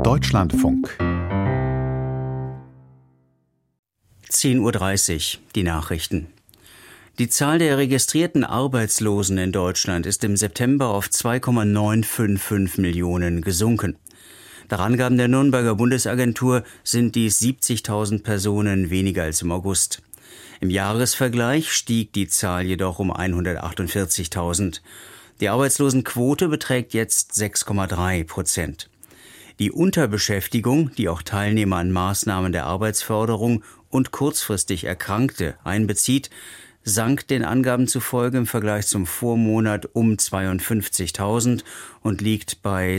Deutschlandfunk 10:30 Uhr, die Nachrichten. Die Zahl der registrierten Arbeitslosen in Deutschland ist im September auf 2,955 Millionen gesunken. Nach Angaben der Nürnberger Bundesagentur sind dies 70.000 Personen weniger als im August. Im Jahresvergleich stieg die Zahl jedoch um 148.000. Die Arbeitslosenquote beträgt jetzt 6,3%. Die Unterbeschäftigung, die auch Teilnehmer an Maßnahmen der Arbeitsförderung und kurzfristig Erkrankte einbezieht, sank den Angaben zufolge im Vergleich zum Vormonat um 52.000 und liegt bei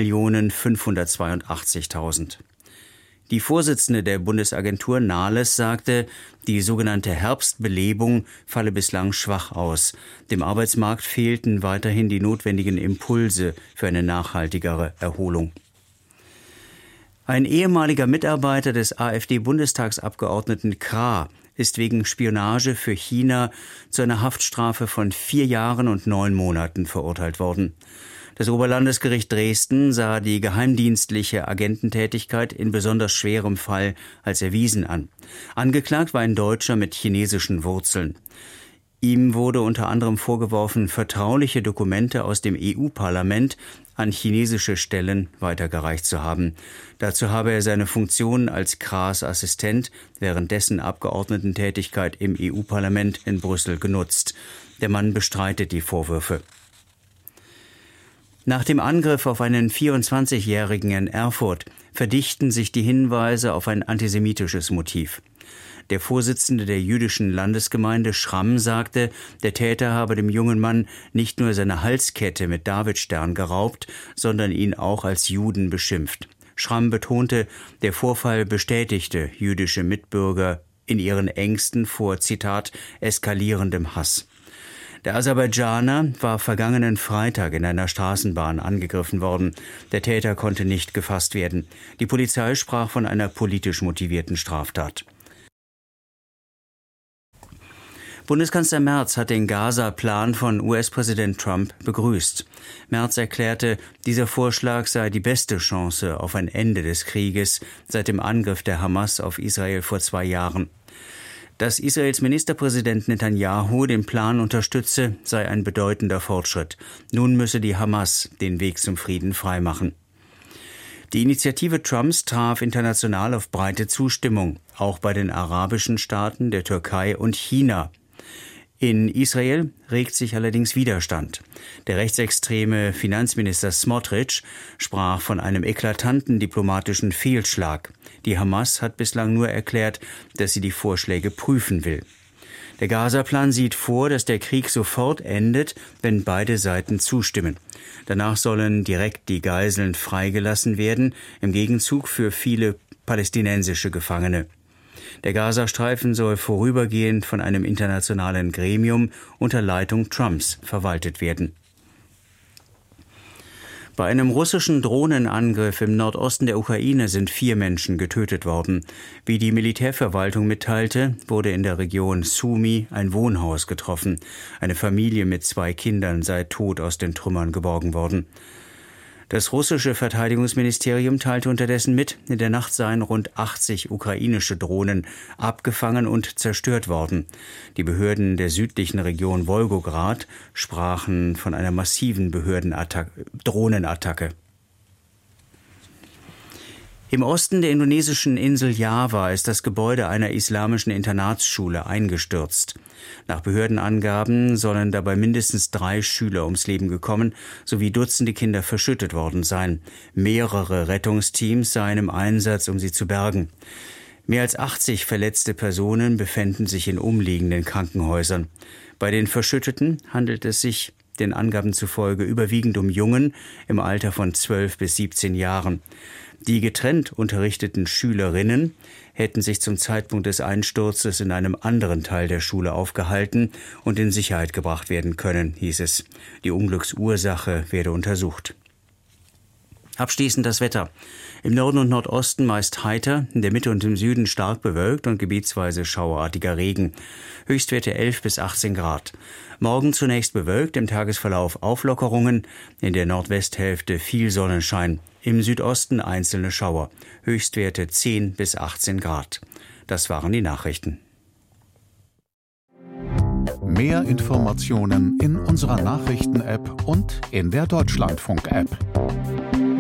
3.582.000. Die Vorsitzende der Bundesagentur Nahles sagte, die sogenannte Herbstbelebung falle bislang schwach aus. Dem Arbeitsmarkt fehlten weiterhin die notwendigen Impulse für eine nachhaltigere Erholung. Ein ehemaliger Mitarbeiter des AfD-Bundestagsabgeordneten Krah ist wegen Spionage für China zu einer Haftstrafe von 4 Jahren und 9 Monaten verurteilt worden. Das Oberlandesgericht Dresden sah die geheimdienstliche Agententätigkeit in besonders schwerem Fall als erwiesen an. Angeklagt war ein Deutscher mit chinesischen Wurzeln. Ihm wurde unter anderem vorgeworfen, vertrauliche Dokumente aus dem EU-Parlament an chinesische Stellen weitergereicht zu haben. Dazu habe er seine Funktion als Krahs Assistent während dessen Abgeordnetentätigkeit im EU-Parlament in Brüssel genutzt. Der Mann bestreitet die Vorwürfe. Nach dem Angriff auf einen 24-Jährigen in Erfurt verdichten sich die Hinweise auf ein antisemitisches Motiv. Der Vorsitzende der jüdischen Landesgemeinde Schramm sagte, der Täter habe dem jungen Mann nicht nur seine Halskette mit Davidstern geraubt, sondern ihn auch als Juden beschimpft. Schramm betonte, der Vorfall bestätigte jüdische Mitbürger in ihren Ängsten vor, Zitat, eskalierendem Hass. Der Aserbaidschaner war vergangenen Freitag in einer Straßenbahn angegriffen worden. Der Täter konnte nicht gefasst werden. Die Polizei sprach von einer politisch motivierten Straftat. Bundeskanzler Merz hat den Gaza-Plan von US-Präsident Trump begrüßt. Merz erklärte, dieser Vorschlag sei die beste Chance auf ein Ende des Krieges seit dem Angriff der Hamas auf Israel vor 2 Jahren. Dass Israels Ministerpräsident Netanyahu den Plan unterstütze, sei ein bedeutender Fortschritt. Nun müsse die Hamas den Weg zum Frieden freimachen. Die Initiative Trumps traf international auf breite Zustimmung, auch bei den arabischen Staaten, der Türkei und China. In Israel regt sich allerdings Widerstand. Der rechtsextreme Finanzminister Smotrich sprach von einem eklatanten diplomatischen Fehlschlag. Die Hamas hat bislang nur erklärt, dass sie die Vorschläge prüfen will. Der Gaza-Plan sieht vor, dass der Krieg sofort endet, wenn beide Seiten zustimmen. Danach sollen direkt die Geiseln freigelassen werden, im Gegenzug für viele palästinensische Gefangene. Der Gazastreifen soll vorübergehend von einem internationalen Gremium unter Leitung Trumps verwaltet werden. Bei einem russischen Drohnenangriff im Nordosten der Ukraine sind 4 Menschen getötet worden. Wie die Militärverwaltung mitteilte, wurde in der Region Sumy ein Wohnhaus getroffen. Eine Familie mit 2 Kindern sei tot aus den Trümmern geborgen worden. Das russische Verteidigungsministerium teilte unterdessen mit, in der Nacht seien rund 80 ukrainische Drohnen abgefangen und zerstört worden. Die Behörden der südlichen Region Wolgograd sprachen von einer massiven Drohnenattacke. Im Osten der indonesischen Insel Java ist das Gebäude einer islamischen Internatsschule eingestürzt. Nach Behördenangaben sollen dabei mindestens 3 Schüler ums Leben gekommen sowie Dutzende Kinder verschüttet worden sein. Mehrere Rettungsteams seien im Einsatz, um sie zu bergen. Mehr als 80 verletzte Personen befänden sich in umliegenden Krankenhäusern. Bei den Verschütteten handelt es sich den Angaben zufolge überwiegend um Jungen im Alter von 12 bis 17 Jahren. Die getrennt unterrichteten Schülerinnen hätten sich zum Zeitpunkt des Einsturzes in einem anderen Teil der Schule aufgehalten und in Sicherheit gebracht werden können, hieß es. Die Unglücksursache werde untersucht. Abschließend das Wetter. Im Norden und Nordosten meist heiter, in der Mitte und im Süden stark bewölkt und gebietsweise schauerartiger Regen. Höchstwerte 11 bis 18 Grad. Morgen zunächst bewölkt, im Tagesverlauf Auflockerungen, in der Nordwesthälfte viel Sonnenschein, im Südosten einzelne Schauer. Höchstwerte 10 bis 18 Grad. Das waren die Nachrichten. Mehr Informationen in unserer Nachrichten-App und in der Deutschlandfunk-App.